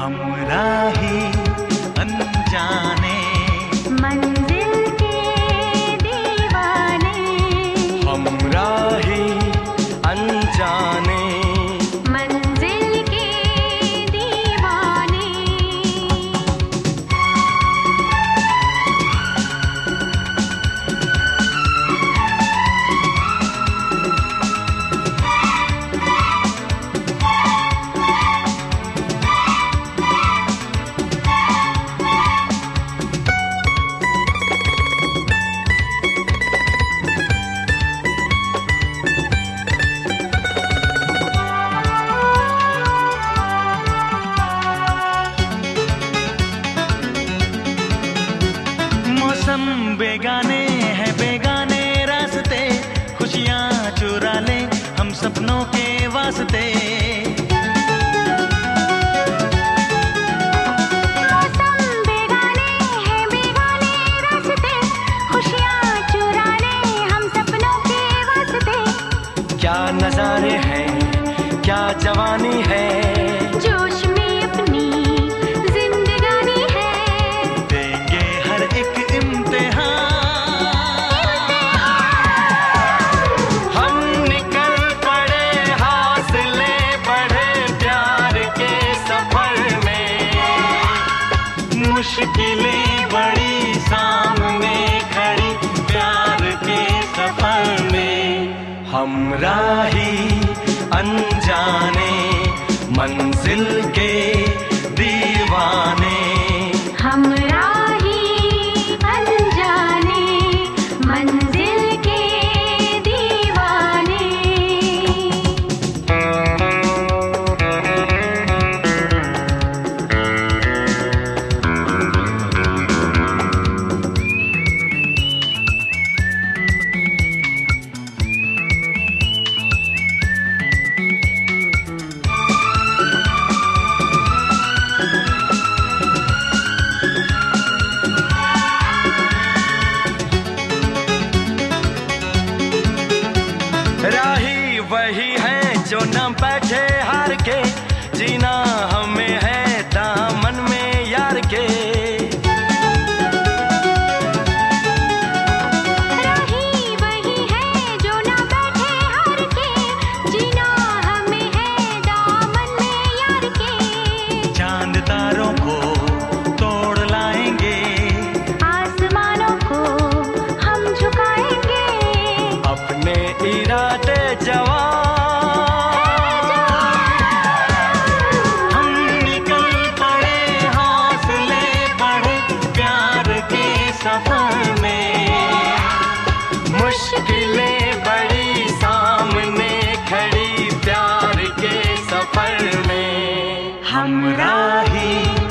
हमराही अनजाने, मंजिल के दीवाने। हमराही अनजाने, मंजिल के दीवाने। मौसम बेगाने हैं, बेगाने रास्ते, खुशियाँ चुरा ले हम सपनों के वास्ते। मौसम बेगाने हैं, बेगाने रास्ते, खुशियाँ चुरा ले हम सपनों के वास्ते। क्या नजारे हैं, क्या जवानी है, जोश में अपनी जिंदगानी है। देंगे हर एक इम्तिहान। हम निकल पड़े, हौसले बढ़े प्यार के सफर में। मुश्किलें बड़ी सामने खड़ी प्यार के सफर में। हमराही अनजाने, मंजिल के दीवाने। हमराही अनजाने, मंजिल के दीवाने। राही वही है जो न बैठे हार के, जीना हमें है दामन में यार के। राही वही है जो ना बैठे हार के, जीना हमें है दामन में यार के। चांद तारों को तोड़ लाएंगे, आसमानों को हम झुकाएंगे। अपने इरादे जवान। हम निकल पड़े, हौसले बढ़े प्यार के सफर में। मुश्किलें बड़ी सामने खड़ी प्यार के सफर में। हमराही